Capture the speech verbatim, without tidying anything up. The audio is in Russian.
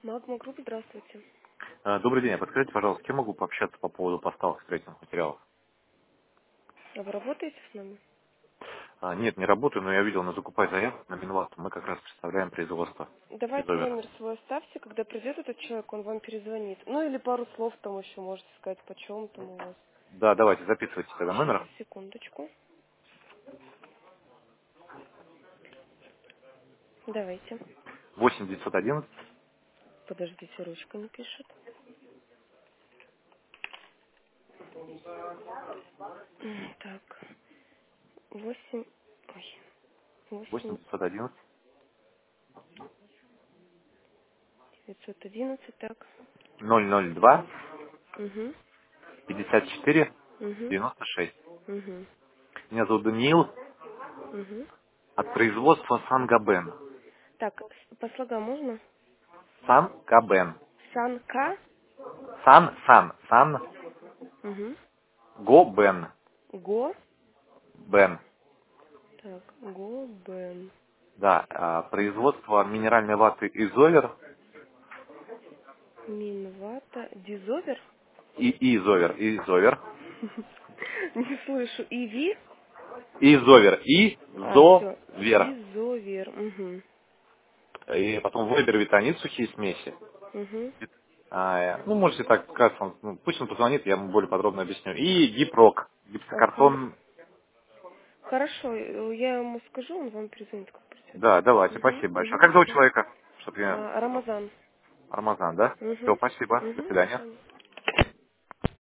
Магма Групп, здравствуйте. А, Добрый день. А подскажите, пожалуйста, с кем могу пообщаться по поводу поставок строительных материалов? А вы работаете с нами? А, Нет, не работаю, но я видел на закупай заявку на Минвасту. Мы как раз представляем производство Давайте изовера. номер свой оставьте, когда придет этот человек, он вам перезвонит. Ну или пару слов там еще можете сказать, почем там у вас. Да, давайте, записывайте тогда Сейчас, номер. секундочку. Давайте. восемь девятьсот одиннадцать Подождите, ручка не пишет. М, Так, восемь, ой, восемь восемь девятьсот одиннадцать девятьсот одиннадцать, так. ноль ноль два Угу, пятьдесят четыре угу, девяносто шесть. угу, Меня зовут Даниил угу. от производства Сангабен. Так, с- по слогам можно? Сангабен. Санка. Сан, сан, сан, Угу. го, бен. Го. Бен. Так, Го Бен. Да, а, производство минеральной ваты изовер Минвата. Дизовер? и изовер, изовер. Не слышу. Иви? Изовер. И А, все. зовер. Изовер. Угу. И потом выбер витамин, сухие смеси. Угу. А, э, ну, можете так сказать, он, ну, пусть он позвонит, я ему более подробно объясню. И гипрок, Ага. гипсокартон. Хорошо, э, я ему скажу, он вам перезвонит, как придет. Да, давайте, Угу. спасибо большое. А Угу. как зовут Все. человека? Чтоб я... А, Рамазан. Рамазан, да? Все, Угу. спасибо. До Угу. До свидания. свидания.